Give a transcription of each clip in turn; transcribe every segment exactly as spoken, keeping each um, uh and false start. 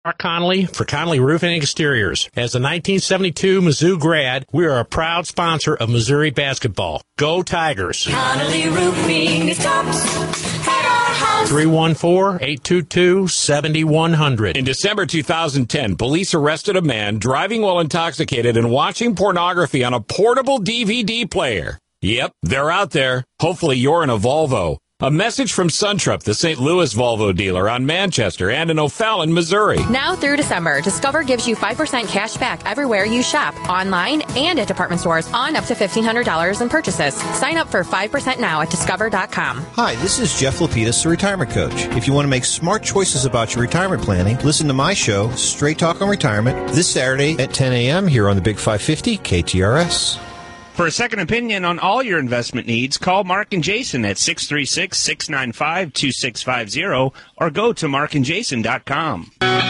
Mark Connolly for Connolly Roofing and Exteriors. As a nineteen seventy-two Mizzou grad, we are a proud sponsor of Missouri basketball. Go Tigers! Connolly Roofing is tops at our house. three one four, eight two two, seven one zero zero. In December two thousand ten, police arrested a man driving while intoxicated and watching pornography on a portable D V D player. Yep, they're out there. Hopefully you're in a Volvo. A message from Suntrup, the Saint Louis Volvo dealer on Manchester and in O'Fallon, Missouri. Now through December, Discover gives you five percent cash back everywhere you shop, online and at department stores on up to fifteen hundred dollars in purchases. Sign up for five percent now at discover dot com. Hi, this is Jeff Lapidus, the retirement coach. If you want to make smart choices about your retirement planning, listen to my show, Straight Talk on Retirement, this Saturday at ten a.m. here on the Big five fifty K T R S. For a second opinion on all your investment needs, call Mark and Jason at six three six, six nine five, two six five zero or go to mark and jason dot com.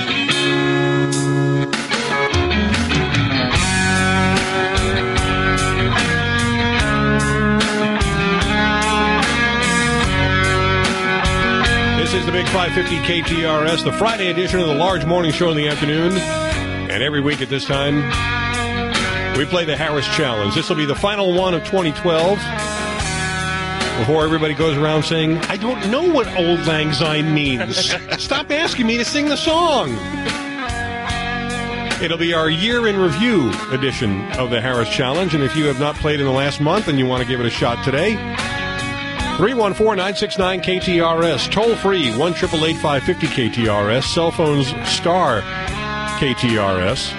This is the Big five fifty K T R S, the Friday edition of the large morning show in the afternoon. And every week at this time, we play the Harris Challenge. This will be the final one of twenty twelve. Before everybody goes around saying, I don't know what Old Lang Syne means. Stop asking me to sing the song. It'll be our year in review edition of the Harris Challenge. And if you have not played in the last month and you want to give it a shot today, three one four, nine six nine, K T R S. Toll free, one eight eight eight, five five zero, K T R S. Cell phones, star K T R S.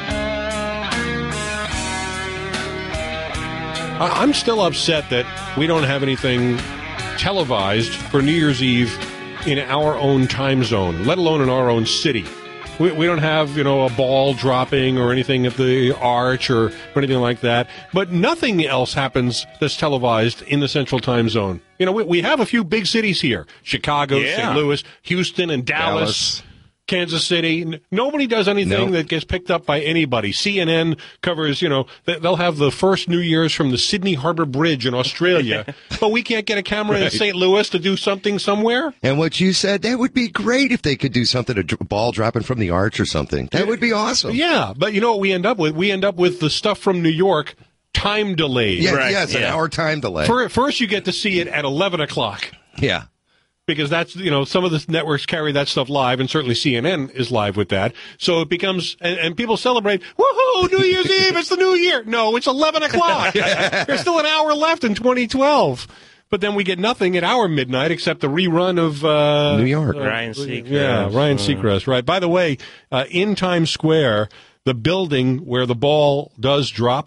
I'm still upset that we don't have anything televised for New Year's Eve in our own time zone, let alone in our own city. We, we don't have, you know, a ball dropping or anything at the Arch or, or anything like that. But nothing else happens that's televised in the Central Time Zone. You know, we, we have a few big cities here. Chicago, Yeah. Saint Louis, Houston, and Dallas. Dallas. Kansas City. N- Nobody does anything Nope. that gets picked up by anybody. C N N covers, you know, th- they'll have the first New Year's from the Sydney Harbor Bridge in Australia, but we can't get a camera in Right. Saint Louis to do something somewhere? And what you said, that would be great if they could do something, a dr- ball dropping from the arch or something. That would be awesome. Yeah, but you know what we end up with? We end up with the stuff from New York time delayed. Yeah, Right, yeah, it's an yeah. hour time delay. For, first, you get to see it at eleven o'clock. yeah. Because that's, you know, some of the networks carry that stuff live, and certainly C N N is live with that. So it becomes, and, and people celebrate, woohoo, New Year's Eve, it's the new year. No, it's eleven o'clock. There's still an hour left in twenty twelve. But then we get nothing at our midnight except the rerun of uh, New York. uh, Ryan Seacrest. Yeah, Ryan Seacrest. Right. By the way, uh, in Times Square, the building where the ball does drop,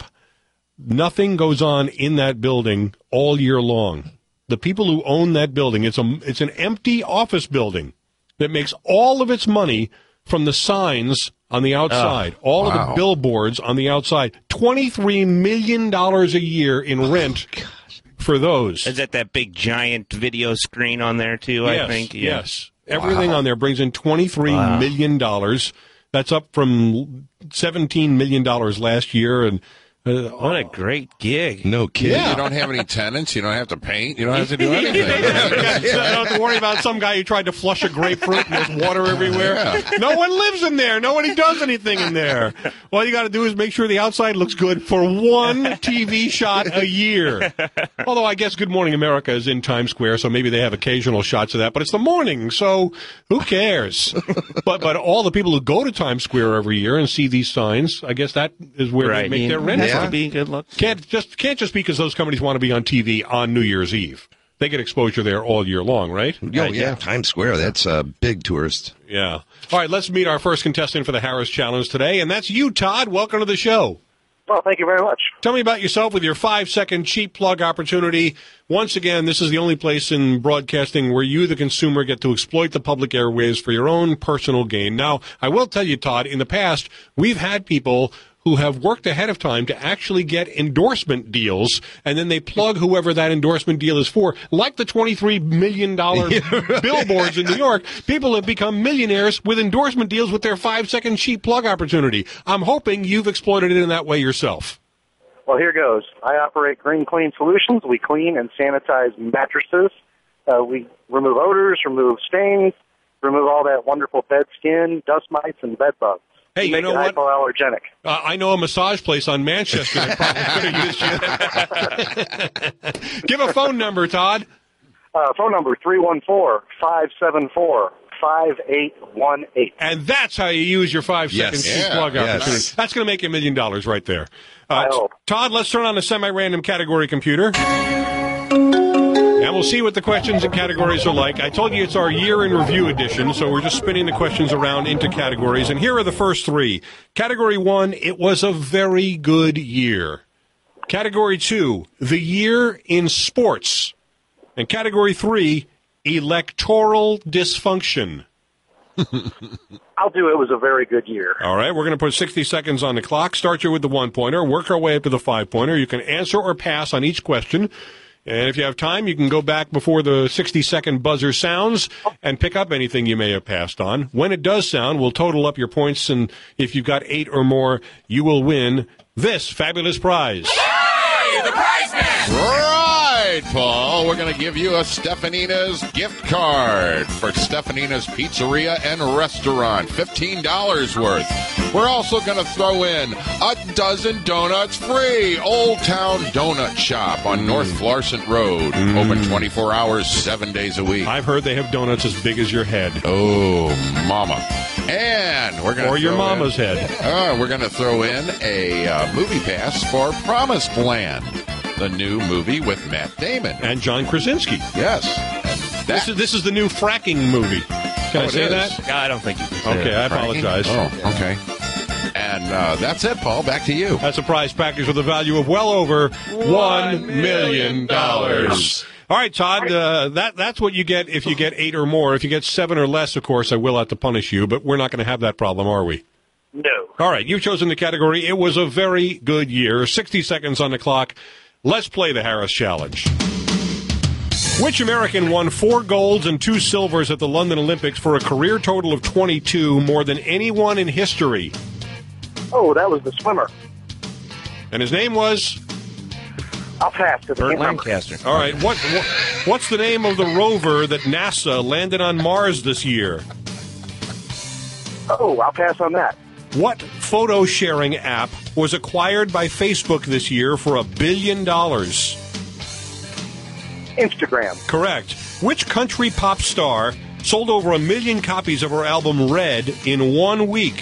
nothing goes on in that building all year long. The people who own that building, it's a it's an empty office building that makes all of its money from the signs on the outside, Oh, all of wow. the billboards on the outside. twenty-three million dollars a year in rent for those. Is that that big giant video screen on there too? Yes, I think. Yeah. yes. Everything on there brings in twenty-three Wow. million dollars. That's up from seventeen million dollars last year, and uh, What a great gig. No kidding. Yeah. You don't have any tenants. You don't have to paint. You don't have to do You anything. don't have to worry about some guy who tried to flush a grapefruit and there's water everywhere. No one lives in there. Nobody does anything in there. All you got to do is make sure the outside looks good for one T V shot a year. Although I guess Good Morning America is in Times Square, so maybe they have occasional shots of that. But it's the morning, so who cares? but but all the people who go to Times Square every year and see these signs, I guess that is where Right. they make You- their rent has from. to be good luck. Can't just can't just because those companies want to be on T V on New Year's Eve. They get exposure there all year long, right? Oh, yeah. Times Square, that's a big tourist. Yeah. All right, let's meet our first contestant for the Harris Challenge today, and that's you, Todd. Welcome to the show. Well, thank you very much. Tell me about yourself with your five-second cheap plug opportunity. Once again, this is the only place in broadcasting where you, the consumer, get to exploit the public airwaves for your own personal gain. Now, I will tell you, Todd, in the past, we've had people who have worked ahead of time to actually get endorsement deals, and then they plug whoever that endorsement deal is for. Like the twenty-three million dollars billboards in New York, people have become millionaires with endorsement deals with their five-second cheap plug opportunity. I'm hoping you've exploited it in that way yourself. Well, here goes. I operate Green Clean Solutions. We clean and sanitize mattresses. Uh, we remove odors, remove stains, remove all that wonderful bed skin, dust mites, and bed bugs. Hey, you Make know it what? hypoallergenic. Uh, I know a massage place on Manchester that probably could have used you. Give a phone number, Todd. Uh, phone number three one four, five seven four, five eight one eight. And that's how you use your five-second Yes. cheap Yeah, plug yes. opportunity. That's going to make you a million dollars right there. Uh, I hope. Todd, let's turn on the semi-random category computer. And we'll see what the questions and categories are like. I told you it's our year in review edition, so we're just spinning the questions around into categories. And here are the first three. Category one, it was a very good year. Category two, the year in sports. And category three, electoral dysfunction. I'll do it was a very good year. All right, we're going to put sixty seconds on the clock. Start you with the one-pointer, work our way up to the five-pointer. You can answer or pass on each question. And if you have time, you can go back before the sixty-second buzzer sounds and pick up anything you may have passed on. When it does sound, we'll total up your points, and if you've got eight or more, you will win this fabulous prize. Hey, the prize man! Right, Paul. We're going to give you a Stefanina's gift card for Stefanina's Pizzeria and Restaurant. fifteen dollars worth. We're also going to throw in a dozen donuts free. Old Town Donut Shop on North Florissant Road. Mm. Open twenty-four hours, seven days a week. I've heard they have donuts as big as your head. Oh, mama. And we're going to Or your throw mama's in, head. Uh, we're going to throw in a uh, movie pass for Promised Land, the new movie with Matt Damon. And John Krasinski. Yes. This is, this is the new fracking movie. Can Oh, I it say is. that? I don't think you can say Okay, that. I apologize. Oh, okay. And uh, that's it, Paul. Back to you. That's a prize package with a value of well over one million dollars. All right, Todd, uh, that that's what you get if you get eight or more. If you get seven or less, of course, I will have to punish you, but we're not going to have that problem, are we? No. All right, you've chosen the category. It was a very good year. sixty seconds on the clock. Let's play the Harris Challenge. Which American won four golds and two silvers at the London Olympics for a career total of twenty-two, more than anyone in history? Oh, that was the swimmer. And his name was? I'll pass. 'cause I Burt can't remember. Lancaster. All right, what, what what's the name of the rover that NASA landed on Mars this year? Oh, I'll pass on that. What photo sharing app was acquired by Facebook this year for a billion dollars? Instagram. Correct. Which country pop star sold over a million copies of her album Red in one week?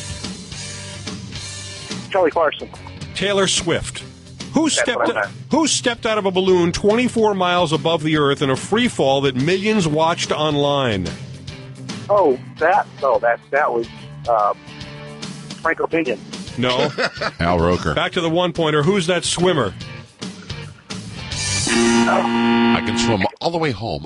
Kelly Clarkson. Taylor Swift. Who That's stepped what I meant. Who stepped out of a balloon twenty-four miles above the Earth in a free fall that millions watched online? Oh, that. Oh, that. That was uh, Frank Opinion. No. Al Roker. Back to the one-pointer. Who's that swimmer? I can swim all the way home.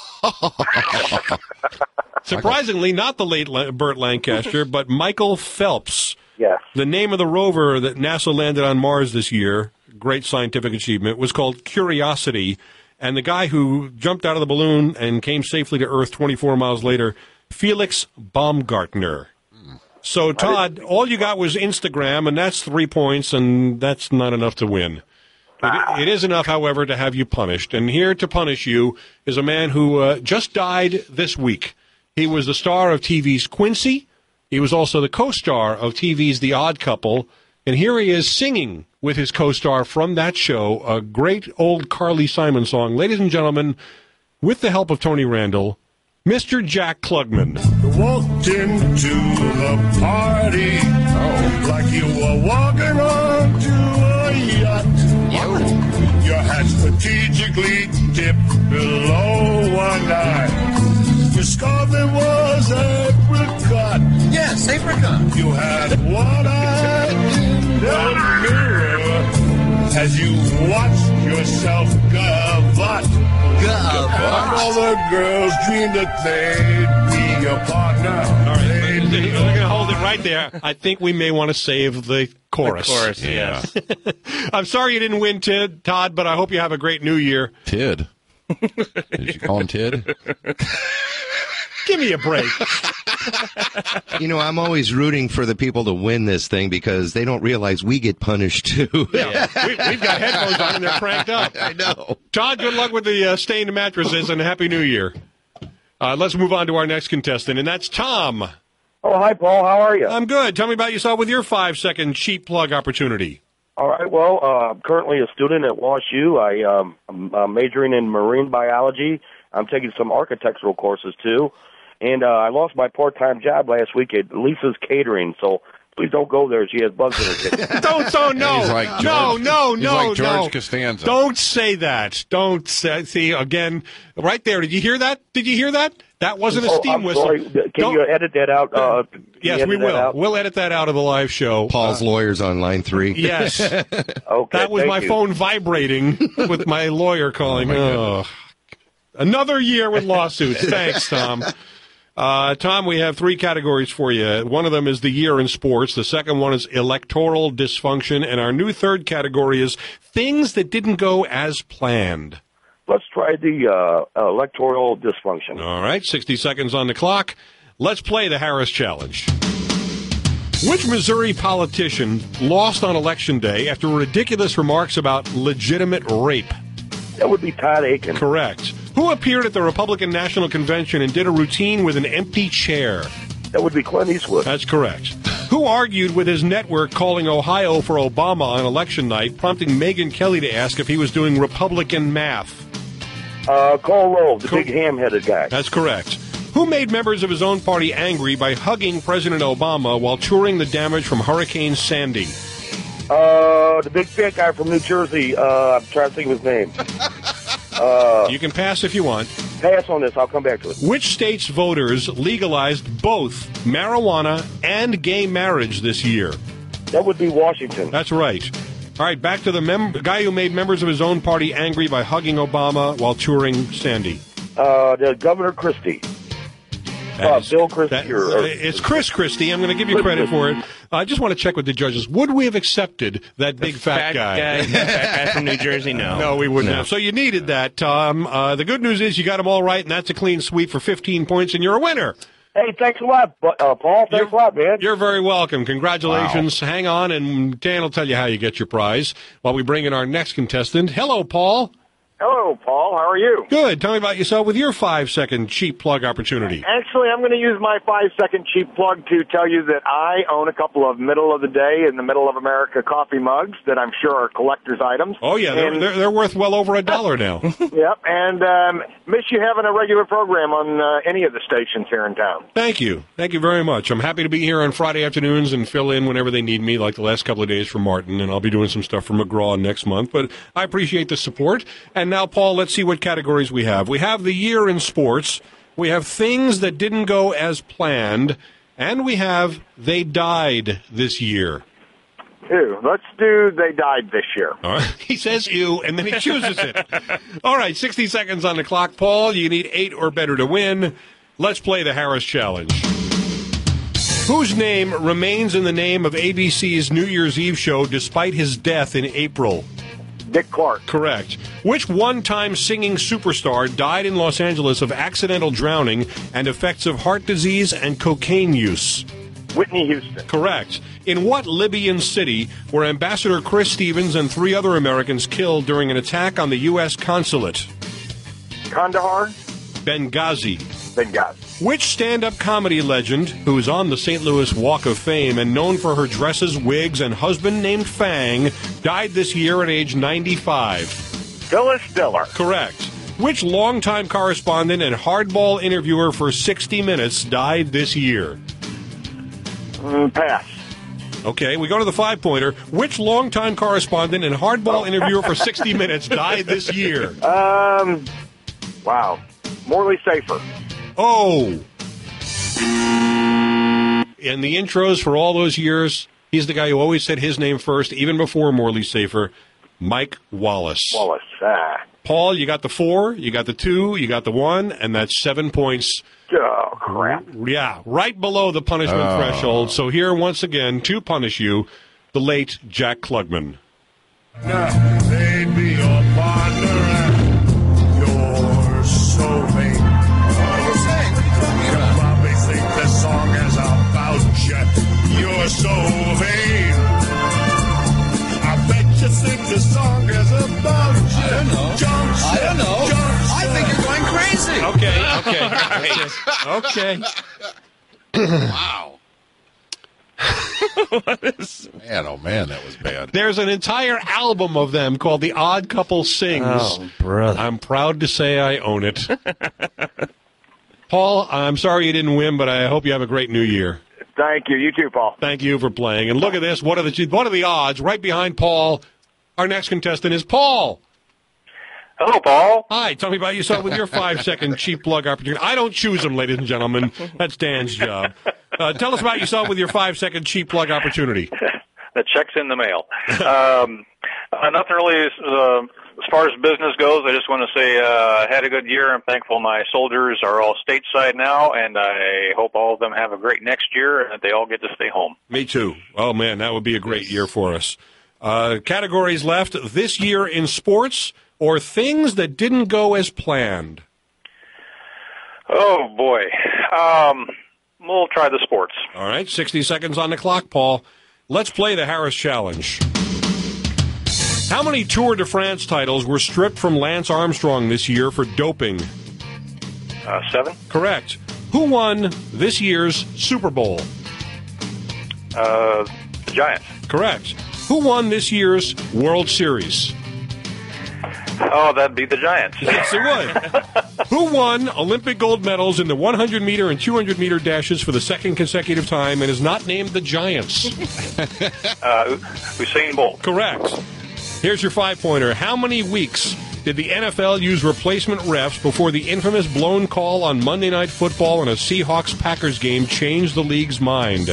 Surprisingly, not the late La- Burt Lancaster, but Michael Phelps. Yes. The name of the rover that NASA landed on Mars this year, great scientific achievement, was called Curiosity. And the guy who jumped out of the balloon and came safely to Earth twenty-four miles later, Felix Baumgartner. So, Todd, all you got was Instagram, and that's three points, and that's not enough to win. It, it is enough, however, to have you punished. And here to punish you is a man who uh, just died this week. He was the star of T V's Quincy. He was also the co-star of T V's The Odd Couple. And here he is singing with his co-star from that show, a great old Carly Simon song. Ladies and gentlemen, with the help of Tony Randall, Mister Jack Klugman. Walked into the party oh. like you were walking onto a yacht. Your hat strategically dipped below one eye. Your scarf it was apricot. Yes, apricot. You had one eye in the mirror as you watched yourself gavotte. And all the girls dreamed that they'd be your partner. All right, we're going to hold it right there. I think we may want to save the chorus. The chorus, yeah. I'm sorry you didn't win, Tid, Todd, but I hope you have a great new year. Tid. Did you call him Tid? Give me a break. You know, I'm always rooting for the people to win this thing because they don't realize we get punished too. Yeah, we, we've got headphones on and they're cranked up. I know. Todd, good luck with the uh, stained mattresses and Happy New Year. Uh, let's move on to our next contestant, and that's Tom. Oh, hi, Paul. How are you? I'm good. Tell me about yourself with your five-second cheap plug opportunity. All right. Well, uh, I'm currently a student at WashU. I, um, I'm uh, majoring in marine biology. I'm taking some architectural courses, too. And uh, I lost my part-time job last week at Lisa's Catering, so please don't go there. She has bugs in her kitchen. don't, don't, no. He's like George, no, no, he's no, like George no. Costanza. Don't say that. Don't say, see, again, right there. Did you hear that? Did you hear that? That wasn't a Oh, steam I'm whistle. sorry. Can Don't- you edit that out? Uh, can you yes, edit we that will. out? We'll edit that out of the live show. Paul's Uh, lawyer's on line three. Yes. Okay, That was thank my you. phone vibrating with my lawyer calling. Oh, another year with lawsuits. Thanks, Tom. Uh, Tom, we have three categories for you. One of them is the year in sports. The second one is electoral dysfunction. And our new third category is things that didn't go as planned. Let's try the uh, electoral dysfunction. All right, sixty seconds on the clock. Let's play the Harris Challenge. Which Missouri politician lost on Election Day after ridiculous remarks about legitimate rape? That would be Todd Aiken. Correct. Who appeared at the Republican National Convention and did a routine with an empty chair? That would be Clint Eastwood. That's correct. Who argued with his network calling Ohio for Obama on election night, prompting Megyn Kelly to ask if he was doing Republican math? Uh, Cole Lowe, the Co- big ham-headed guy. That's correct. Who made members of his own party angry by hugging President Obama while touring the damage from Hurricane Sandy? Uh, the big fat guy from New Jersey. Uh, I'm trying to think of his name. Uh, You can pass if you want. pass on this. I'll come back to it. Which state's voters legalized both marijuana and gay marriage this year? That would be Washington. That's right. All right, back to the mem- guy who made members of his own party angry by hugging Obama while touring Sandy. Uh, the Governor Christie. Uh, That is- Bill Christie. that- or, or- it's Chris Christie. I'm going to give you credit for it. I just want to check with the judges. Would we have accepted that big fat, Fat guy, fat guy from New Jersey, no. No, we wouldn't No. have. So you needed that, Tom. Uh, the good news is you got them all right, and that's a clean sweep for fifteen points, and you're a winner. Hey, thanks a lot, Bu- uh, Paul. Thanks a lot, man. You're very welcome. Congratulations. Hang on, and Dan will tell you how you get your prize while we bring in our next contestant. Hello, Paul. Hello, Paul. How are you? Good. Tell me about yourself with your five-second cheap plug opportunity. Actually, I'm going to use my five-second cheap plug to tell you that I own a couple of middle-of-the-day in the middle of America coffee mugs that I'm sure are collector's items. Oh, yeah. They're, And- they're, they're worth well over a dollar now. Yep, and um, miss you having a regular program on uh, any of the stations here in town. Thank you. Thank you very much. I'm happy to be here on Friday afternoons and fill in whenever they need me, like the last couple of days for Martin, and I'll be doing some stuff for McGraw next month. But I appreciate the support. And now, Paul, let's see what categories we have. We have the year in sports. We have things that didn't go as planned. And we have they died this year. Ew, let's do They Died This Year. All right. He says ew, and then he chooses it. All right, sixty seconds on the clock, Paul. You need eight or better to win. Let's play the Harris Challenge. Whose name remains in the name of A B C's New Year's Eve show despite his death in April? Dick Clark. Correct. Which one-time singing superstar died in Los Angeles of accidental drowning and effects of heart disease and cocaine use? Whitney Houston. Correct. In what Libyan city were Ambassador Chris Stevens and three other Americans killed during an attack on the U S consulate? Kandahar. Benghazi. Benghazi. Which stand-up comedy legend, who is on the Saint Louis Walk of Fame and known for her dresses, wigs, and husband named Fang, died this year at age ninety-five? Phyllis Diller. Correct. Which longtime correspondent and hardball interviewer for sixty minutes died this year? Mm, pass. Okay, we go to the five-pointer. Which longtime correspondent and hardball interviewer for sixty minutes died this year? Um, wow. Morley Safer. Oh. In the intros for all those years, he's the guy who always said his name first, even before Morley Safer, Mike Wallace. Wallace. Ah. Paul, you got the four, you got the two, you got the one, and that's seven points. Oh, crap. Yeah, right below the punishment Oh. threshold. So here, once again, to punish you, the late Jack Klugman. They'd be your partner and your soulmate. What are you saying? You probably think this song is about you. You're so vain. I bet you think this song is about you. I don't know. I don't know. I think you're going crazy. Okay, okay. Okay. Wow. Man, oh man, that was bad. There's an entire album of them called The Odd Couple Sings. Oh, brother. I'm proud to say I own it. Paul, I'm sorry you didn't win, but I hope you have a great new year. Thank you. You too, Paul. Thank you for playing. And look at this. What are the what are the odds? Right behind Paul, our next contestant is Paul. Hello, Paul. Hi. Tell me about yourself with your five-second cheap plug opportunity. I don't choose them, ladies and gentlemen. That's Dan's job. Uh, tell us about yourself with your five-second cheap plug opportunity. The check's in the mail. um, uh, nothing really uh, as far as business goes. I just want to say uh, I had a good year. I'm thankful my soldiers are all stateside now, and I hope all of them have a great next year and that they all get to stay home. Me too. Oh, man, that would be a great year for us. Uh, categories left this year in sports or things that didn't go as planned. Oh, boy. Um, we'll try the sports. All right, sixty seconds on the clock, Paul. Let's play the Harris Challenge. How many Tour de France titles were stripped from Lance Armstrong this year for doping? Uh, seven. Correct. Who won this year's Super Bowl? Uh, the Giants. Correct. Who won this year's World Series? Oh, that'd be the Giants. Yes, it would. Who won Olympic gold medals in the one hundred meter and two hundred meter dashes for the second consecutive time and is not named the Giants? uh, Usain Bolt. Correct. Here's your five-pointer. How many weeks did the N F L use replacement refs before the infamous blown call on Monday Night Football in a Seahawks-Packers game changed the league's mind?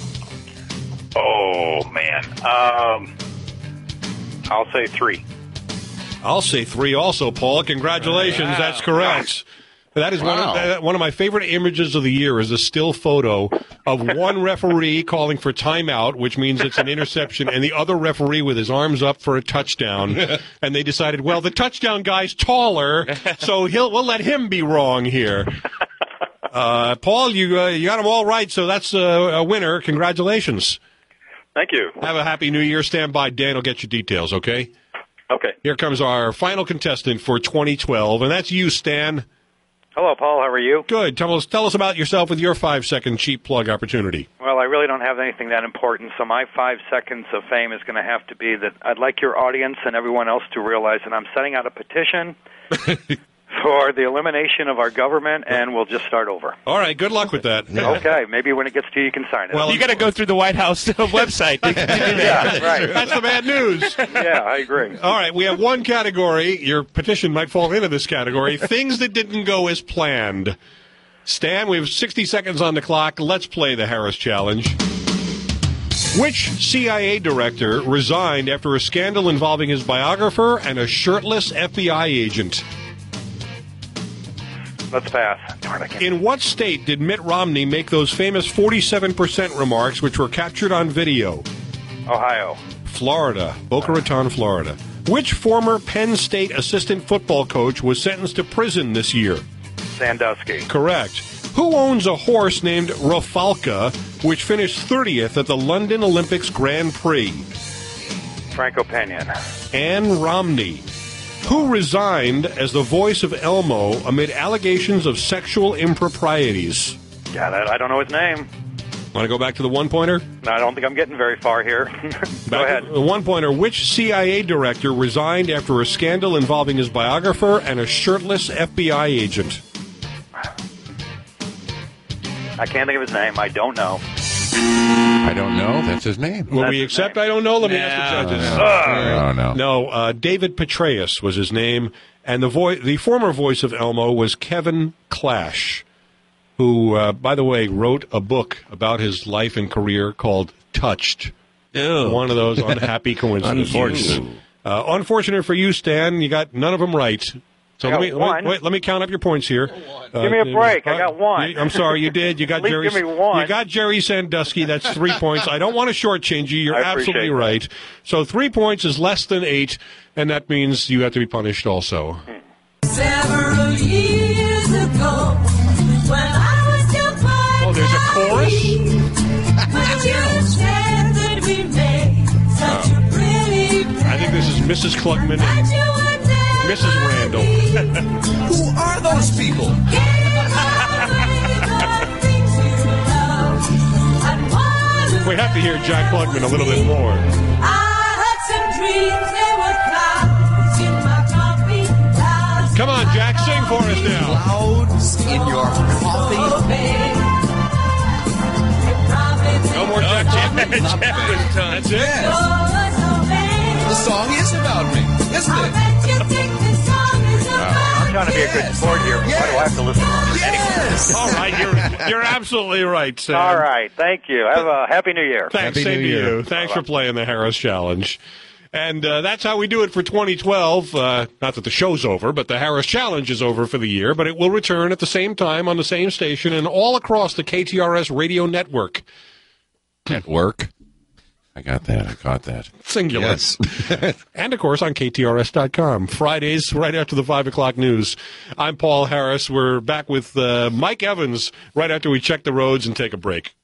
Oh, man. Um, I'll say three. I'll say three also, Paul. Congratulations. Wow. That's correct. That is Wow. one, of, uh, one of my favorite images of the year is a still photo of one referee calling for timeout, which means it's an interception, and the other referee with his arms up for a touchdown. And they decided, well, the touchdown guy's taller, so he'll we'll let him be wrong here. Uh, Paul, you uh, you got them all right, so that's uh, a winner. Congratulations. Thank you. Have a happy new year. Stand by. Dan will get you details, okay? Okay. Here comes our final contestant for twenty twelve, and that's you, Stan. Hello, Paul. How are you? Good. Tell us, tell us about yourself with your five-second cheap plug opportunity. Well, I really don't have anything that important, so my five seconds of fame is going to have to be that I'd like your audience and everyone else to realize that I'm setting out a petition for the elimination of our government, and we'll just start over. All right. Good luck with that. Okay. Maybe when it gets to you, you can sign it. Well, you got to go through the White House website. Yeah, right. That's the bad news. Yeah, I agree. All right. We have one category. Your petition might fall into this category. Things that didn't go as planned. Stan, we have sixty seconds on the clock. Let's play the Harris Challenge. Which C I A director resigned after a scandal involving his biographer and a shirtless F B I agent? Let's pass. Darn, I can't. In what state did Mitt Romney make those famous forty-seven percent remarks which were captured on video? Ohio. Florida. Boca Raton, Florida. Which former Penn State assistant football coach was sentenced to prison this year? Sandusky. Correct. Who owns a horse named Rafalka, which finished thirtieth at the London Olympics Grand Prix? Franco Pena. Ann Romney. Who resigned as the voice of Elmo amid allegations of sexual improprieties? Yeah, that, I don't know his name. Want to go back to the one-pointer? No, I don't think I'm getting very far here. Go ahead. The one-pointer. Which C I A director resigned after a scandal involving his biographer and a shirtless F B I agent? I can't think of his name. I don't know. I don't know. That's his name. Will we accept I don't know? Let me ask the judges. No, no. No, uh, David Petraeus was his name, and the vo- the former voice of Elmo was Kevin Clash, who, uh, by the way, wrote a book about his life and career called Touched. Ew. One of those unhappy coincidences. Unfortunate. Uh, unfortunate for you, Stan. You got none of them right. So I let got me, one. Wait, wait, let me count up your points here. Give me a break. I got one. You, I'm sorry, you did. You got At least Jerry. give me one. You got Jerry Sandusky. That's three points. I don't want to shortchange you. You're I appreciate absolutely that. right. So three points is less than eight, and that means you have to be punished also. Several years ago, when I was still quite Oh, there's a chorus? Would you said that we made such a pretty I think this is Missus Klugman and Missus Randall. Who are those people? we have to hear Jack Klugman a little bit more. I had some dreams, they were clouds in my coffee. Clouds Come on, Jack, sing for us now. Clouds in your coffee. No more Jack Klugman. That's it. The song is about me, isn't it? I'm trying to be a good sport here. Why do I have to listen? Yes. All right, you're, you're absolutely right, Sam. All right. Thank you. Have a happy New Year. Thanks, Happy same New to Year. you. Thanks for playing the Harris Challenge. And uh, that's how we do it for twenty twelve. Uh, not that the show's over, but the Harris Challenge is over for the year. But it will return at the same time on the same station and all across the K T R S radio network. Network. I got that. I got that. Singular. Yes. And, of course, on K T R S dot com. Fridays, right after the five o'clock news. I'm Paul Harris. We're back with uh, Mike Evans right after we check the roads and take a break.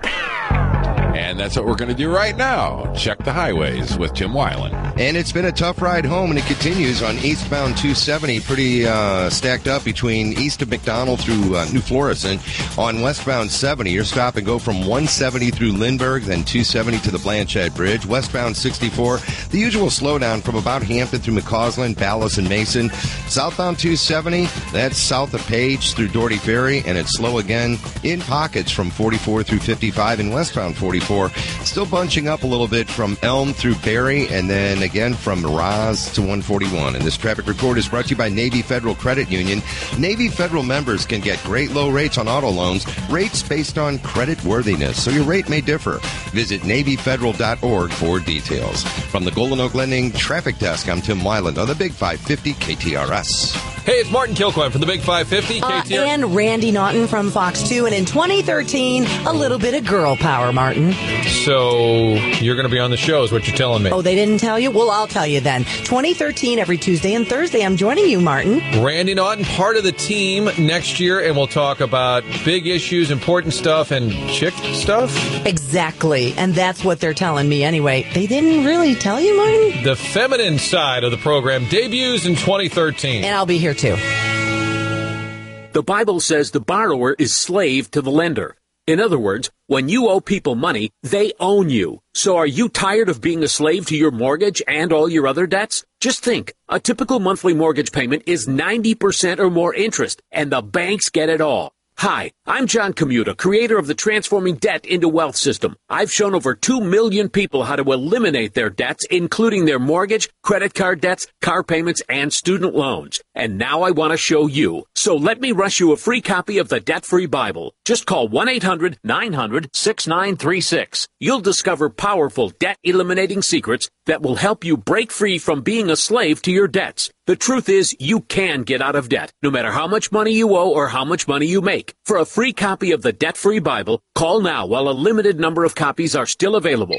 And that's what we're going to do right now. Check the highways with Tim Weiland. And it's been a tough ride home, and it continues on eastbound two seventy. Pretty uh, stacked up between east of McDonald through uh, New Florissant. On westbound seventy, you're stop and go from one seventy through Lindbergh, then two seventy to the Blanchette Bridge. Westbound sixty-four, the usual slowdown from about Hampton through McCausland, Ballas, and Mason. Southbound two seventy, that's south of Page through Doherty Ferry, and it's slow again in pockets from forty-four through fifty-five, and westbound forty-four. Still bunching up a little bit from Elm through Barry, and then again from Roz to one forty-one. And this traffic report is brought to you by Navy Federal Credit Union. Navy Federal members can get great low rates on auto loans, rates based on credit worthiness, so your rate may differ. Visit Navy Federal dot org for details. From the Golden Oak Lending Traffic Desk, I'm Tim Weiland on the Big five fifty K T R S. Hey, it's Martin Kilcoyne from the Big five fifty Uh, K T R S. and Randy Naughton from Fox two. And in twenty thirteen, a little bit of girl power, Martin. So you're going to be on the show is what you're telling me. Oh, they didn't tell you? Well, I'll tell you then. twenty thirteen, every Tuesday and Thursday, I'm joining you, Martin. Randy Naughton, part of the team next year, and we'll talk about big issues, important stuff, and chick stuff. Exactly. And that's what they're telling me anyway. They didn't really tell you, Martin? The feminine side of the program debuts in twenty thirteen. And I'll be here too. The Bible says the borrower is slave to the lender. In other words, when you owe people money, they own you. So are you tired of being a slave to your mortgage and all your other debts? Just think, a typical monthly mortgage payment is ninety percent or more interest, and the banks get it all. Hi, I'm John Commuta, creator of the Transforming Debt into Wealth system. I've shown over two million people how to eliminate their debts, including their mortgage, credit card debts, car payments, and student loans. And now I want to show you. So let me rush you a free copy of the Debt-Free Bible. Just call one eight hundred nine hundred sixty-nine thirty-six. You'll discover powerful debt-eliminating secrets that will help you break free from being a slave to your debts. The truth is, you can get out of debt, no matter how much money you owe or how much money you make. For a free copy of the Debt-Free Bible, call now while a limited number of copies are still available.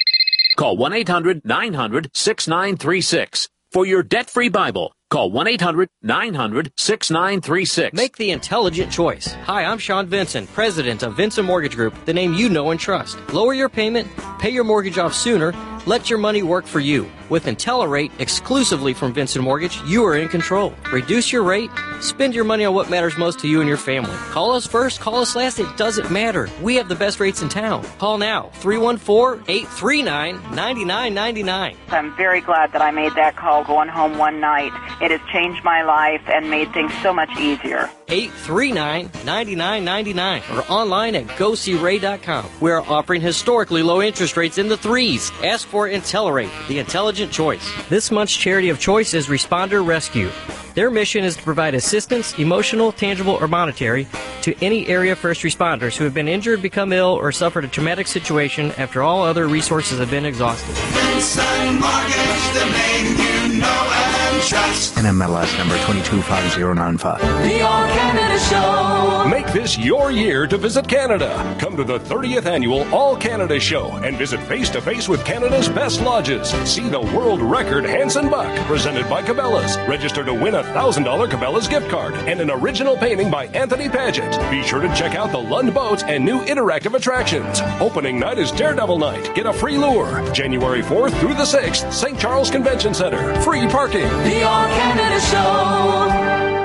Call one eight hundred nine hundred sixty-nine thirty-six. For your Debt-Free Bible, call one eight hundred nine hundred sixty-nine thirty-six. Make the intelligent choice. Hi, I'm Sean Vinson, president of Vinson Mortgage Group, the name you know and trust. Lower your payment, pay your mortgage off sooner, let your money work for you. With IntelliRate, exclusively from Vinson Mortgage, you are in control. Reduce your rate, spend your money on what matters most to you and your family. Call us first, call us last, it doesn't matter. We have the best rates in town. Call now, three one four, eight three nine, nine nine nine nine. I'm very glad that I made that call going home one night. It has changed my life and made things so much easier. eight three nine, nine nine nine nine or online at go see ray dot com. We are offering historically low interest rates in the threes. Ask for IntelliRate, the intelligent choice. This month's charity of choice is Responder Rescue. Their mission is to provide assistance, emotional, tangible, or monetary, to any area first responders who have been injured, become ill, or suffered a traumatic situation after all other resources have been exhausted. Vinson Mortgage, the name you know and trust. N M L S number two two five zero nine five. The All Canada Show. Make this your year to visit Canada. Come to the thirtieth Annual All Canada Show and visit face-to-face with Canada's best lodges. See the world record Hanson Buck, presented by Cabela's. Register to win a one thousand dollars Cabela's gift card and an original painting by Anthony Paget. Be sure to check out the Lund boats and new interactive attractions. Opening night is Daredevil Night. Get a free lure. January fourth through the sixth, Saint Charles Convention Center. Free parking. The All Canada Show.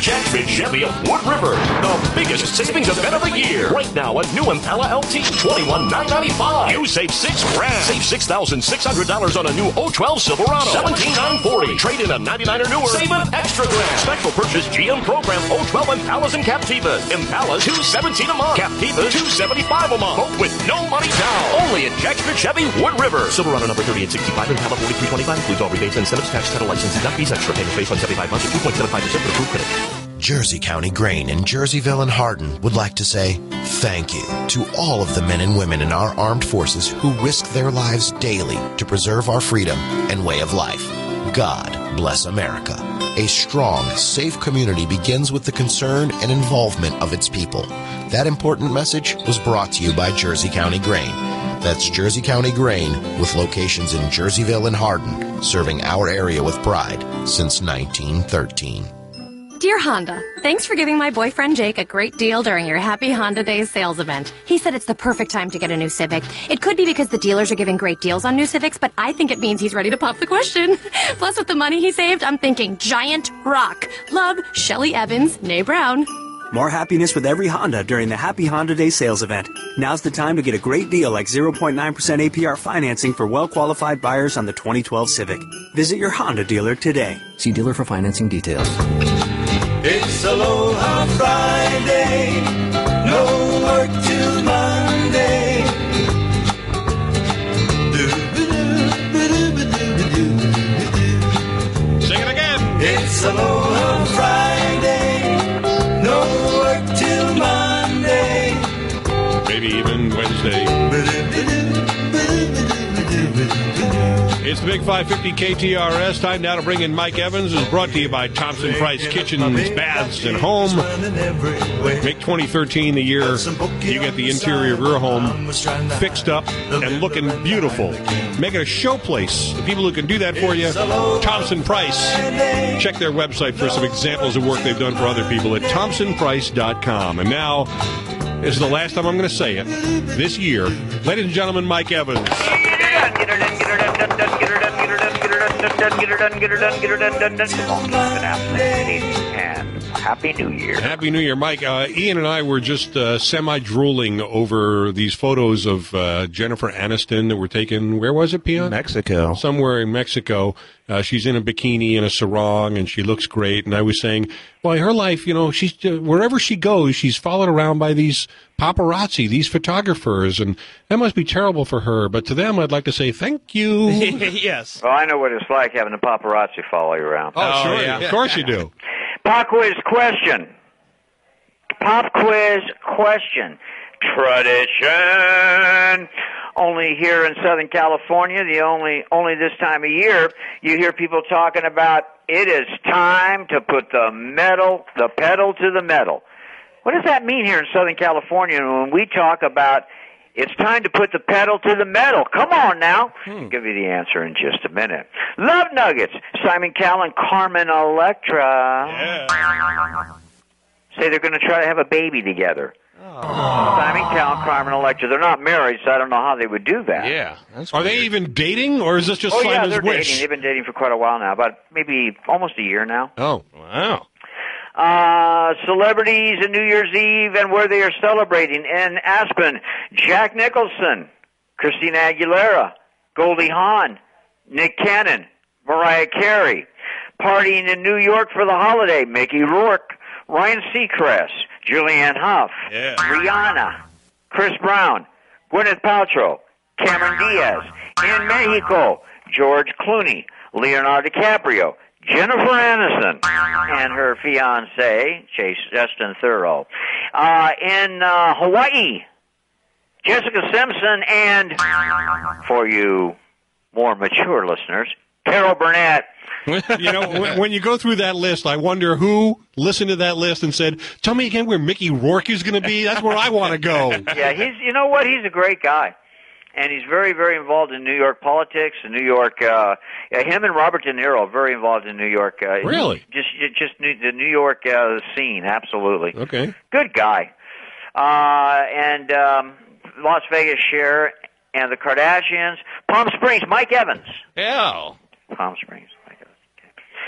Jackson Chevy of Wood River. The biggest savings event of the year. Right now, a new Impala L T, twenty-one thousand nine hundred ninety-five dollars. You save six grand. Save six thousand six hundred dollars on a new oh twelve Silverado, seventeen thousand nine hundred forty dollars. Trade in a ninety-nine or newer. Save an extra grand. Special purchase G M program oh twelve Impalas and Captivas. Impalas two seventeen a month. Captivas two seventy-five a month. Both with no money down. Only at Jackson Chevy Wood River. Silverado number thirty-eight sixty-five. Impala forty-three twenty-five includes all rebates, incentives, tax, title, license, and fees. Extra payment based on seventy-five months at two point seven five percent for approved credit. Jersey County Grain in Jerseyville and Hardin would like to say thank you to all of the men and women in our armed forces who risk their lives daily to preserve our freedom and way of life. God bless America. A strong, safe community begins with the concern and involvement of its people. That important message was brought to you by Jersey County Grain. That's Jersey County Grain, with locations in Jerseyville and Hardin, serving our area with pride since nineteen thirteen. Dear Honda, thanks for giving my boyfriend Jake a great deal during your Happy Honda Days sales event. He said it's the perfect time to get a new Civic. It could be because the dealers are giving great deals on new Civics, but I think it means he's ready to pop the question. Plus, with the money he saved, I'm thinking giant rock. Love, Shelly Evans, Nay Brown. More happiness with every Honda during the Happy Honda Day sales event. Now's the time to get a great deal like zero point nine percent A P R financing for well-qualified buyers on the twenty twelve Civic. Visit your Honda dealer today. See dealer for financing details. It's Aloha Friday, no work till Monday. Sing it again. It's Aloha Friday, no work till Monday. Maybe even Wednesday. It's the Big five fifty K T R S. Time now to bring in Mike Evans. Is brought to you by Thompson Price Kitchens, Baths, and Home. Make twenty thirteen the year you get the interior of your home fixed up and looking beautiful. Make it a showplace. The people who can do that for you, Thompson Price. Check their website for some examples of work they've done for other people at thompson price dot com. And now, this is the last time I'm going to say it. This year, ladies and gentlemen, Mike Evans. Get her done, get her done, done, done, get her done, get her done, get her done, done, done, get her done, get her done, get her done, done, done. Good morning, good afternoon, good evening, and Happy New Year. Happy New Year, Mike. Uh, Ian and I were just uh, semi-drooling over these photos of uh, Jennifer Aniston that were taken, where was it, Peon? Mexico. Somewhere in Mexico. Uh, she's in a bikini and a sarong, and she looks great. And I was saying, well, her life, you know, she's uh, wherever she goes, she's followed around by these paparazzi, these photographers, and that must be terrible for her. But to them, I'd like to say thank you. Yes. Well, I know what it's like having a paparazzi follow you around. Oh, sure. Yeah. Of course you do. Pop quiz question. Pop quiz question. Tradition. Only here in Southern California, the only only this time of year, you hear people talking about it is time to put the metal, the pedal to the metal. What does that mean here in Southern California when we talk about it's time to put the pedal to the metal? Come on now. Hmm. I'll give you the answer in just a minute. Love Nuggets. Simon Cowell and Carmen Electra. Yeah. Say they're going to try to have a baby together. Oh. Simon Cowell and Carmen Electra. They're not married, so I don't know how they would do that. Yeah. That's Are weird. They even dating, or is this just oh, Simon's yeah, they're wish? dating. They've been dating for quite a while now, about maybe almost a year now. Oh, wow. Uh, celebrities in New Year's Eve and where they are celebrating. In Aspen, Jack Nicholson, Christina Aguilera, Goldie Hawn, Nick Cannon, Mariah Carey. Partying in New York for the holiday, Mickey Rourke, Ryan Seacrest, Julianne Hough, yeah. Rihanna, Chris Brown, Gwyneth Paltrow, Cameron Diaz. In Mexico, George Clooney, Leonardo DiCaprio, Jennifer Aniston, and her fiancé, Chase Justin Thoreau. Uh, in uh, Hawaii, Jessica Simpson, and, for you more mature listeners, Carol Burnett. You know, when, when you go through that list, I wonder who listened to that list and said, tell me again where Mickey Rourke is going to be. That's where I want to go. Yeah, he's. You know what? He's a great guy. And he's very, very involved in New York politics, and New York, uh, him and Robert De Niro are very involved in New York. Uh, really? Just, just the New York uh, scene, absolutely. Okay. Good guy. Uh, and um, Las Vegas Cher and the Kardashians. Palm Springs, Mike Evans. Yeah. Palm Springs, Mike Evans. Okay.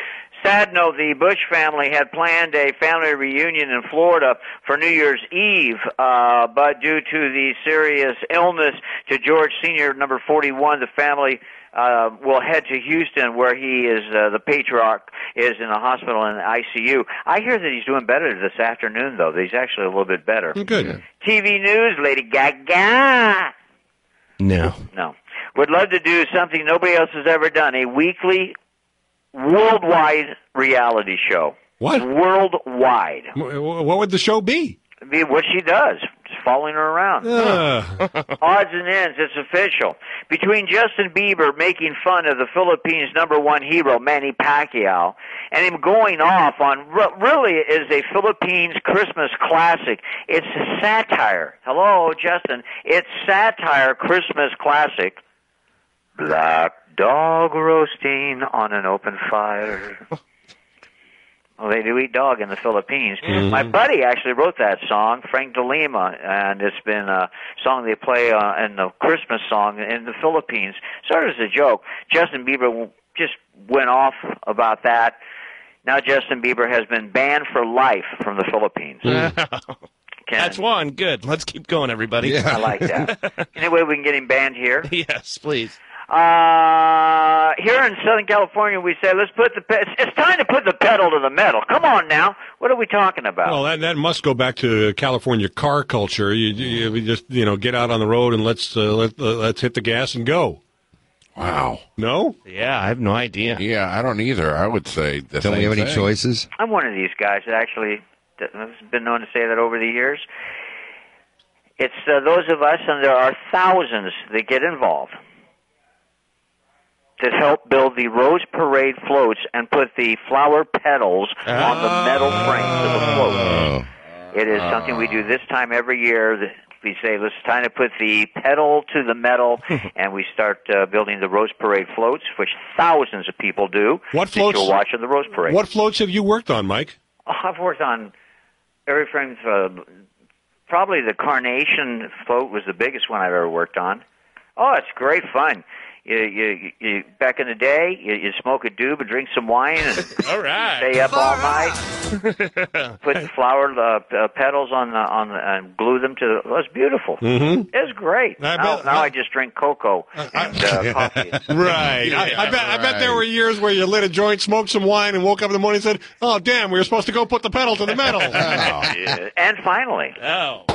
sad note, the Bush family had planned a family reunion in Florida for New Year's Eve, uh, but due to the serious illness to George Senior, number forty-one, the family uh, will head to Houston, where he is, uh, the patriarch is in a hospital in the I C U. I hear that he's doing better this afternoon, though. That he's actually a little bit better. Good. T V news, Lady Gaga. No. No. Would love to do something nobody else has ever done, a weekly worldwide reality show. What? Worldwide. What would the show be? It'd be what she does, just following her around. Uh. Odds and ends, it's official. Between Justin Bieber making fun of the Philippines' number one hero, Manny Pacquiao, and him going off on re- really is a Philippines Christmas classic. It's a satire. Hello, Justin. It's satire Christmas classic. Black dog roasting on an open fire. Well, they do eat dog in the Philippines. Mhm. My buddy actually wrote that song, Frank DeLima, and it's been a song they play uh, in the Christmas song in the Philippines. Sort of as a joke. Justin Bieber just went off about that. Now Justin Bieber has been banned for life from the Philippines. That's one. Good. Let's keep going, everybody. I like that. Any way we can get him banned here? Yes, please. Uh, here in Southern California, we say, let's put the, pe- it's, it's time to put the pedal to the metal. Come on now. What are we talking about? Well, that that must go back to California car culture. You, you, you just you know get out on the road and let's uh, let uh, let's hit the gas and go. Wow. No? Yeah, I have no idea. Yeah, I don't either. I would say the Don't same we have any thing. choices? I'm one of these guys that actually has been known to say that over the years. It's uh, those of us, and there are thousands that get involved, that help build the Rose Parade floats and put the flower petals on the metal frames of the floats. It is something we do this time every year. We say, it's time to put the pedal to the metal, and we start uh, building the Rose Parade floats, which thousands of people do. What that floats? You'll watch on the Rose Parade. What floats have you worked on, Mike? Oh, I've worked on everything. Uh, probably the Carnation float was the biggest one I've ever worked on. Oh, it's great fun. You, you, you, back in the day, you, you smoke a doob and drink some wine and all right. stay up all night. Put the flower uh, uh, petals on the, on the, and glue them to the. It was beautiful. Mm-hmm. It was great. I now, bet- now I just drink cocoa and uh, coffee. Right. I, I bet. I bet there were years where you lit a joint, smoked some wine, and woke up in the morning and said, "Oh, damn, we were supposed to go put the pedal to the metal." Yeah. And finally, oh,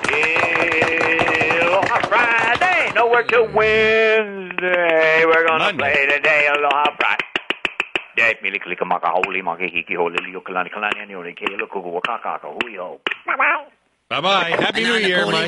Aloha Friday, nowhere to Wednesday. We're gonna Monday. play today, Aloha Friday. Day, milikilika maka holy monkey hiki holy liyo kalani kalani ani oni ke lo kuku wakaka hui ho. Bye bye. Happy New Year, Mike.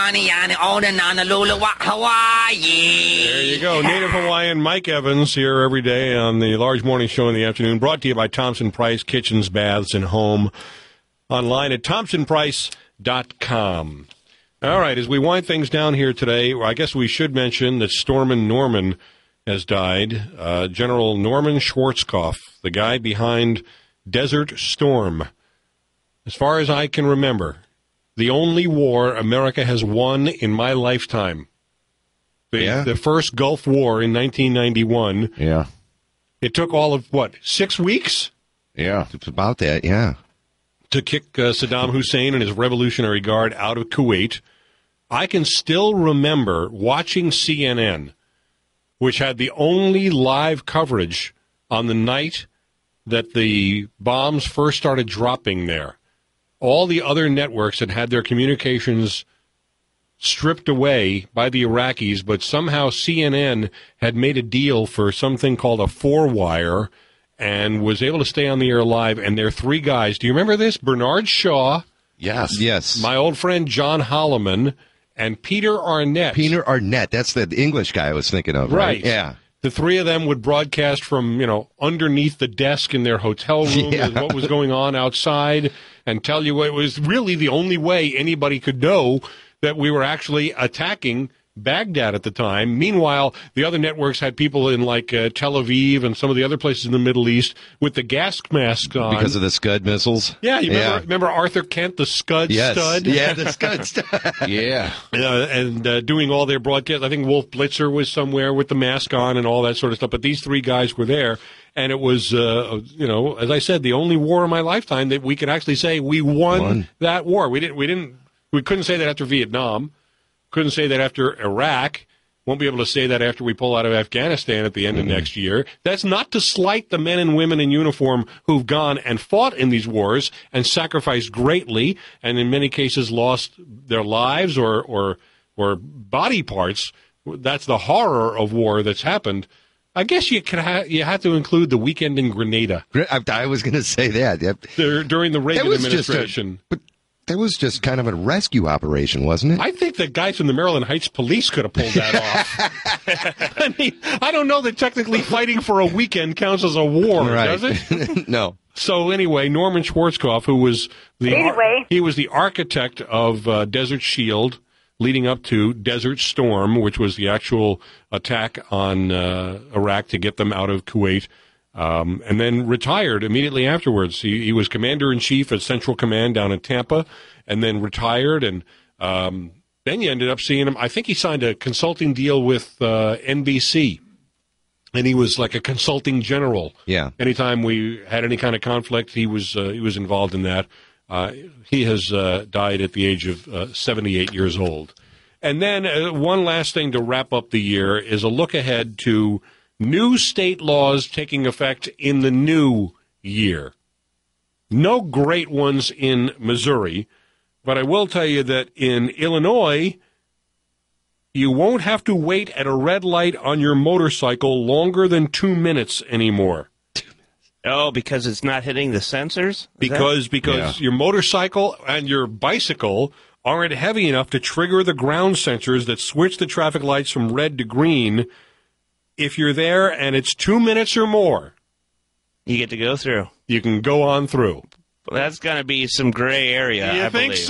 There you go. Native Hawaiian Mike Evans here every day on the Large Morning Show in the afternoon. Brought to you by Thompson Price Kitchens, Baths, and Home. Online at thompson price dot com. All right, as we wind things down here today, I guess we should mention that Stormin' Norman has died. Uh, General Norman Schwarzkopf, the guy behind Desert Storm. As far as I can remember, the only war America has won in my lifetime. The, Yeah. the first Gulf War in nineteen ninety-one. Yeah. It took all of, what, six weeks? Yeah. It's about that, yeah. To kick uh, Saddam Hussein and his Revolutionary Guard out of Kuwait. I can still remember watching C N N, which had the only live coverage on the night that the bombs first started dropping there. All the other networks had had their communications stripped away by the Iraqis, but somehow C N N had made a deal for something called a four-wire and was able to stay on the air live. And there are three guys. Do you remember this? Bernard Shaw. Yes. Yes. My old friend John Holloman and Peter Arnett. Peter Arnett. That's the English guy I was thinking of, right? Right. Yeah. The three of them would broadcast from, you know, underneath the desk in their hotel room Yeah. as what was going on outside and tell you it was really the only way anybody could know that we were actually attacking Baghdad at the time. Meanwhile, the other networks had people in like uh, Tel Aviv and some of the other places in the Middle East with the gas masks on. Because of the Scud missiles? Yeah, you remember, Yeah. remember Arthur Kent, the Scud Yes. stud? Yeah, the Scud stud. Yeah. Uh, and uh, doing all their broadcasts. I think Wolf Blitzer was somewhere with the mask on and all that sort of stuff. But these three guys were there. And it was, uh, you know, as I said, the only war in my lifetime that we could actually say we won, Won. that war. We didn't, we didn't, we couldn't say that after Vietnam. Couldn't say that after Iraq. Won't be able to say that after we pull out of Afghanistan at the end Mm-hmm. of next year. That's not to slight the men and women in uniform who've gone and fought in these wars and sacrificed greatly, and in many cases lost their lives or or or body parts. That's the horror of war that's happened. I guess you can ha- you have to include the weekend in Grenada. I, I was going to say that. Yep. There, during the Reagan That was just a- administration. but that was just kind of a rescue operation, wasn't it? I think the guys from the Maryland Heights Police could have pulled that off. I mean, I don't know that technically fighting for a weekend counts as a war, Right. does it? No. So anyway, Norman Schwarzkopf, who was the Anyway. he was the architect of uh, Desert Shield, leading up to Desert Storm, which was the actual attack on uh, Iraq to get them out of Kuwait. Um, and then retired immediately afterwards. He, he was commander-in-chief at Central Command down in Tampa, and then retired. And um, then you ended up seeing him. I think he signed a consulting deal with uh, N B C, and he was like a consulting general. Yeah. Anytime we had any kind of conflict, he was uh, he was involved in that. Uh, he has uh, died at the age of uh, seventy-eight years old. And then uh, one last thing to wrap up the year is a look ahead to new state laws taking effect in the new year. No great ones in Missouri, but I will tell you that in Illinois, you won't have to wait at a red light on your motorcycle longer than two minutes anymore. Oh, because it's not hitting the sensors? Is Because that- because your motorcycle and your bicycle aren't heavy enough to trigger the ground sensors that switch the traffic lights from red to green. If you're there and it's two minutes or more, you get to go through. You can go on through. Well, that's going to be some gray area. You I think believe. so?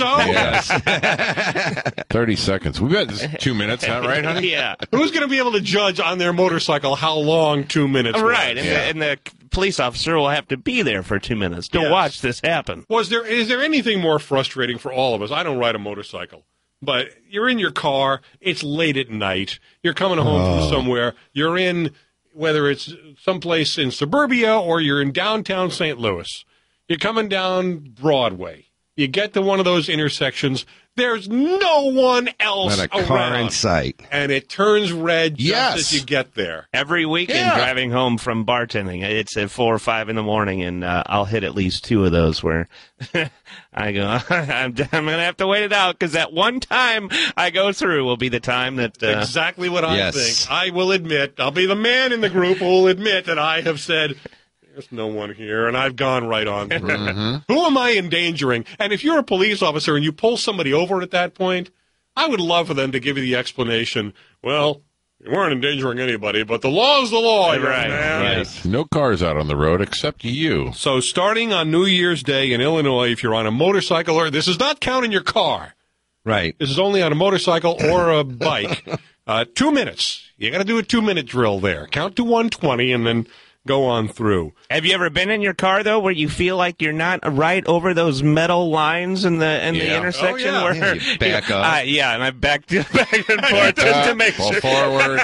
Yes. thirty seconds. We've got just two minutes, huh, right, honey? Yeah. Who's going to be able to judge on their motorcycle how long two minutes Right, was? and, the, and the police officer will have to be there for two minutes to Yes. watch this happen. Was there is there anything more frustrating for all of us? I don't ride a motorcycle, but you're in your car. It's late at night. You're coming home Oh. from somewhere. You're in whether it's someplace in suburbia or you're in downtown Saint Louis. You're coming down Broadway. You get to one of those intersections. There's no one else Not a car around. in sight. And it turns red just Yes. as you get there. Every weekend Yeah. driving home from bartending, it's at four or five in the morning, and uh, I'll hit at least two of those where I go, I'm, I'm going to have to wait it out because that one time I go through will be the time that... Uh, Exactly what I Yes. think. I will admit, I'll be the man in the group who will admit that I have said, there's no one here, and I've gone right on through. Mm-hmm. Who am I endangering? And if you're a police officer and you pull somebody over at that point, I would love for them to give you the explanation, well, you weren't endangering anybody, but the law's the law, young Right, man. right. No cars out on the road except you. So starting on New Year's Day in Illinois, if you're on a motorcycle, or this is not counting your car. Right. This is only on a motorcycle or a bike. Uh, two minutes. You got to do a two-minute drill there. Count to one twenty and then go on through. Have you ever been in your car though, where you feel like you're not right over those metal lines in the in the Yeah. intersection? Oh, yeah. Where Yeah, you back up. Uh, yeah, and I backed back and forth just to Up, make pull sure. forward.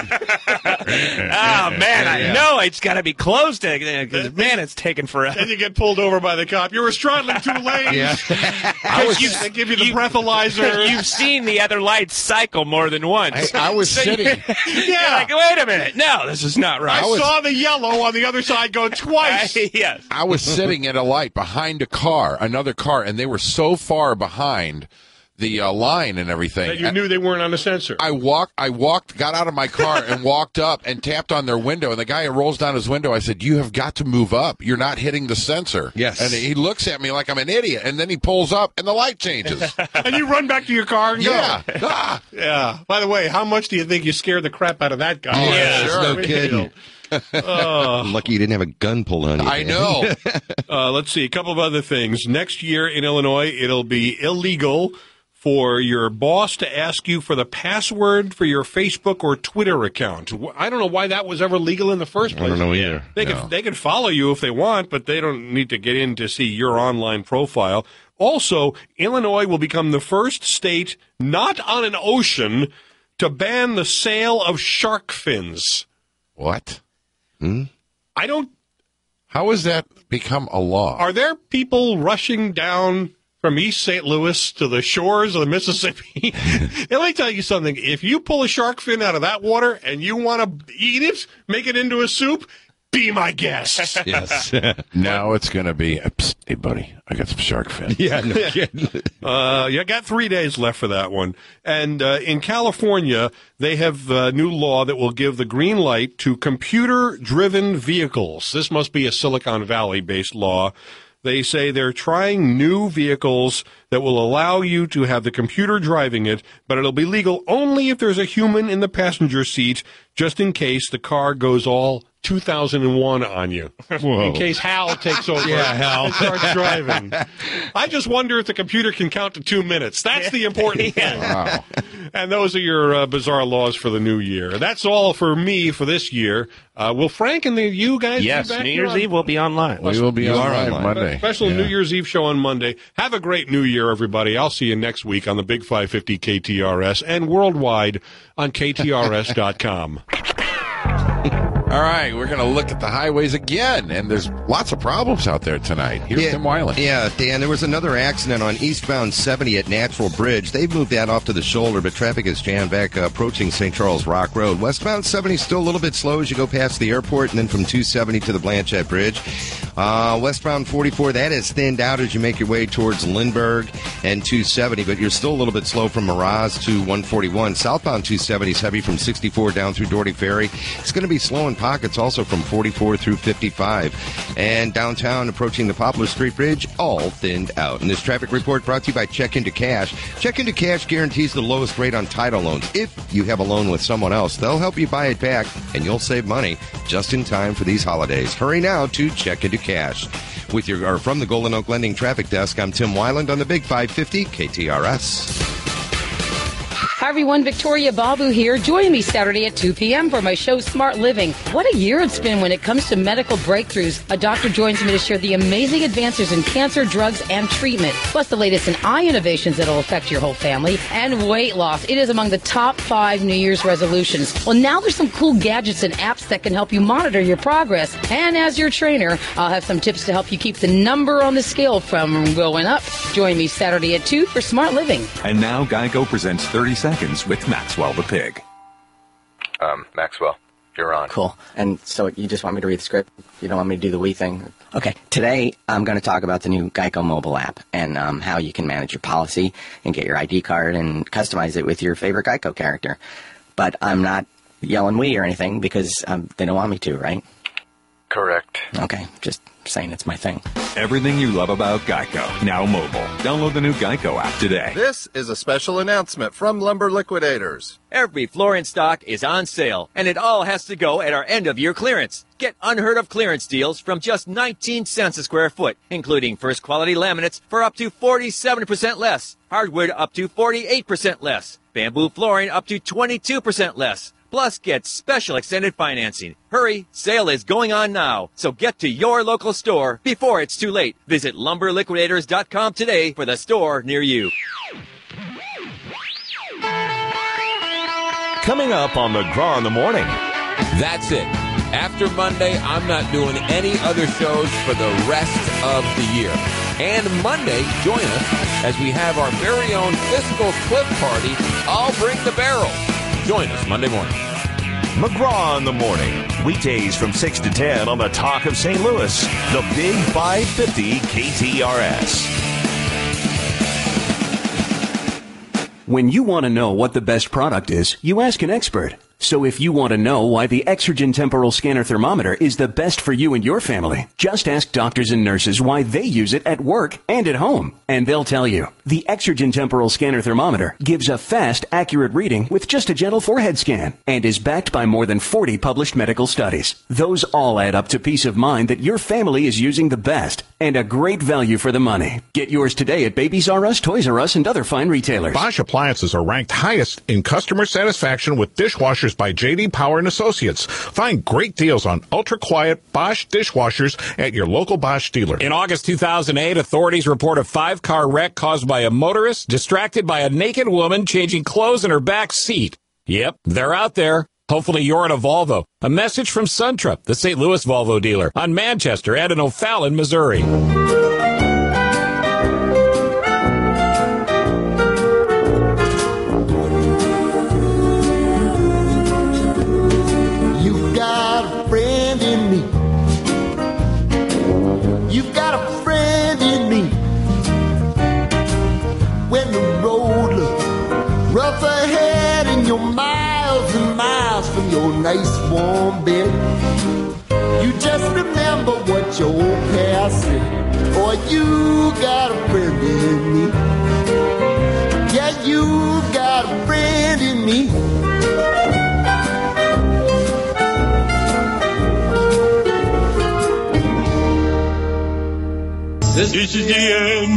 Oh man, I Yeah. know it's got to be close to because man, it's taking forever. Then you get pulled over by the cop. You were straddling two lanes. Yeah. I was, they give you the breathalyzer. You've seen the other lights cycle more than once. I, I was So you- sitting. You're like, wait a minute, no, this is not I right. was- saw the yellow on the other side go twice. yes. I was sitting at a light behind a car, another car, and they were so far behind the uh, line and everything. That you knew they weren't on the sensor. I walked, I walked, got out of my car and walked up and tapped on their window. And the guy who rolls down his window, I said, "You have got to move up. You're not hitting the sensor." Yes. And he looks at me like I'm an idiot. And then he pulls up and the light changes. And you run back to your car and Yeah. go. Ah. Yeah. By the way, how much do you think you scared the crap out of that guy? Oh, yeah, sure. No kidding. Uh, Lucky you didn't have a gun pulled on you. I man. know. uh, let's see, a couple of other things. Next year in Illinois, it'll be illegal for your boss to ask you for the password for your Facebook or Twitter account. I don't know why that was ever legal in the first place. I don't know either. They No. could they could follow you if they want, but they don't need to get in to see your online profile. Also, Illinois will become the first state not on an ocean to ban the sale of shark fins. What? Hmm? I don't... How has that become a law? Are there people rushing down from East Saint Louis to the shores of the Mississippi? And let me tell you something. If you pull a shark fin out of that water and you want to eat it, make it into a soup, be my guest. Yes. Now it's going to be, Psst, hey, buddy, I got some shark fin. Yeah, no kidding. Uh, you got three days left for that one. And uh, in California, they have a new law that will give the green light to computer-driven vehicles. This must be a Silicon Valley-based law. They say they're trying new vehicles that will allow you to have the computer driving it, but it'll be legal only if there's a human in the passenger seat, just in case the car goes all two thousand one on you. Whoa. In case Hal takes over Yeah, Hal. and starts driving. I just wonder if the computer can count to two minutes. That's the important thing. Wow. And those are your uh, bizarre laws for the new year. That's all for me for this year. Uh, will Frank and the you guys Yes, be back New here Year's on- Eve will be online. We will be You are online online. Monday. Special Yeah. New Year's Eve show on Monday. Have a great New Year, everybody. I'll see you next week on the Big five fifty K T R S and worldwide on K T R S dot com. All right, we're going to look at the highways again, and there's lots of problems out there tonight. Here's yeah, Tim Weiland. Yeah, Dan, there was another accident on eastbound seventy at Natural Bridge. They've moved that off to the shoulder, but traffic is jammed back uh, approaching Saint Charles Rock Road. Westbound seventy still a little bit slow as you go past the airport, and then from two seventy to the Blanchette Bridge. Uh, westbound forty-four, that is thinned out as you make your way towards Lindbergh and two seventy, but you're still a little bit slow from Miraz to one forty-one. Southbound two seventy is heavy from sixty-four down through Doherty Ferry. It's going to be slow in pockets also from forty-four through fifty-five. And downtown approaching the Poplar Street Bridge, all thinned out. And this traffic report brought to you by Check Into Cash. Check Into Cash guarantees the lowest rate on title loans. If you have a loan with someone else, they'll help you buy it back, and you'll save money just in time for these holidays. Hurry now to Check Into Cash. With your, or from the Golden Oak Lending Traffic Desk, I'm Tim Weiland on the Big five fifty K T R S. Hi, everyone. Victoria Babu here. Join me Saturday at two p.m. for my show, Smart Living. What a year it's been when it comes to medical breakthroughs. A doctor joins me to share the amazing advances in cancer, drugs, and treatment, plus the latest in eye innovations that will affect your whole family, and weight loss. It is among the top five New Year's resolutions. Well, now there's some cool gadgets and apps that can help you monitor your progress. And as your trainer, I'll have some tips to help you keep the number on the scale from going up. Join me Saturday at two for Smart Living. And now Geico presents thirty seconds with Maxwell the Pig. Um, Maxwell, you're on. Cool. And so you just want me to read the script? You don't want me to do the we thing? Okay. Today, I'm going to talk about the new Geico mobile app and um, how you can manage your policy and get your I D card and customize it with your favorite Geico character. But I'm not yelling we or anything because um, they don't want me to, right? Correct. Okay. Just saying it's my thing. Everything you love about Geico, now mobile. Download the new Geico app today. This is a special announcement from Lumber Liquidators. Every floor in stock is on sale, and it all has to go at our end-of-year clearance. Get unheard of clearance deals from just nineteen cents a square foot, including first-quality laminates for up to forty-seven percent less, hardwood up to forty-eight percent less, bamboo flooring up to twenty-two percent less. Plus, get special extended financing. Hurry, sale is going on now, so get to your local store before it's too late. Visit lumber liquidators dot com today for the store near you. Coming up on McGraw in the Morning. That's it. After Monday, I'm not doing any other shows for the rest of the year. And Monday, join us as we have our very own fiscal cliff party. I'll bring the barrel. Join us Monday morning. McGraw in the Morning. Weekdays from six to ten on the Talk of Saint Louis. The Big five fifty K T R S. When you want to know what the best product is, you ask an expert. So if you want to know why the Exergen Temporal Scanner Thermometer is the best for you and your family, just ask doctors and nurses why they use it at work and at home. And they'll tell you. The Exergen Temporal Scanner Thermometer gives a fast, accurate reading with just a gentle forehead scan and is backed by more than forty published medical studies. Those all add up to peace of mind that your family is using the best and a great value for the money. Get yours today at Babies R Us, Toys R Us, and other fine retailers. Bosch appliances are ranked highest in customer satisfaction with dishwashers by J D Power and Associates. Find great deals on ultra-quiet Bosch dishwashers at your local Bosch dealer. In August two thousand eight, authorities report a five-car wreck caused by a motorist distracted by a naked woman changing clothes in her back seat. Yep, they're out there. Hopefully you're in a Volvo. A message from Suntrup, the Saint Louis Volvo dealer, on Manchester and in O'Fallon, Missouri. You've got a friend in me. You've got a friend in me. When the road looks rough ahead and you're miles and miles from your nice warm bed, you just remember what your old past said. Boy, you got a friend in me. Yeah, you got a friend in me. This, this is the end,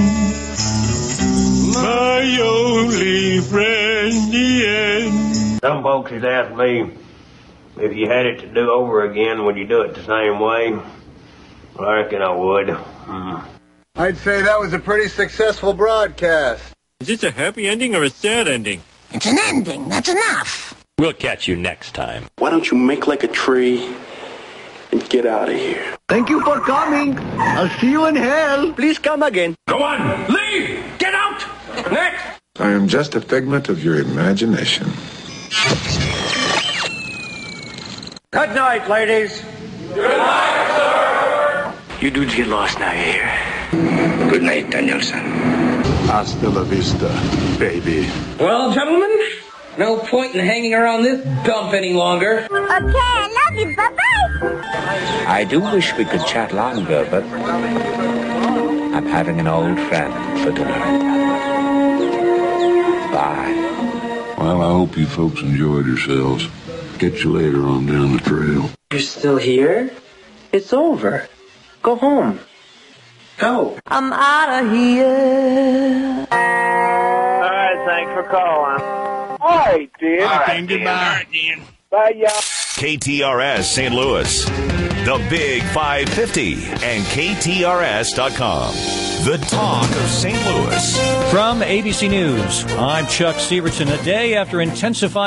my only friend, the end. Some folks has asked me if you had it to do over again, would you do it the same way? Well, I reckon I would. Mm. I'd say that was a pretty successful broadcast. Is this a happy ending or a sad ending? It's an ending, that's enough. We'll catch you next time. Why don't you make like a tree and get out of here? Thank you for coming. I'll see you in hell. Please come again. Go on, leave! Get out! Next! I am just a figment of your imagination. Good night, ladies. Good night, sir. You dudes get lost now, you hear? Good night, Danielson. Hasta la vista, baby. Well, gentlemen, no point in hanging around this dump any longer. Okay, I love you. Bye-bye. I do wish we could chat longer, but I'm having an old friend for dinner. Bye. Well, I hope you folks enjoyed yourselves. Catch you later on down the trail. You're still here? It's over. Go home. Go. I'm out of here. All right, thanks for calling. All right, Dan. All right, Dan. goodbye. All right, Dan. Bye, y'all. K T R S Saint Louis, the Big five fifty, and K T R S dot com. The talk of Saint Louis. From A B C News, I'm Chuck Severson. A day after intensifying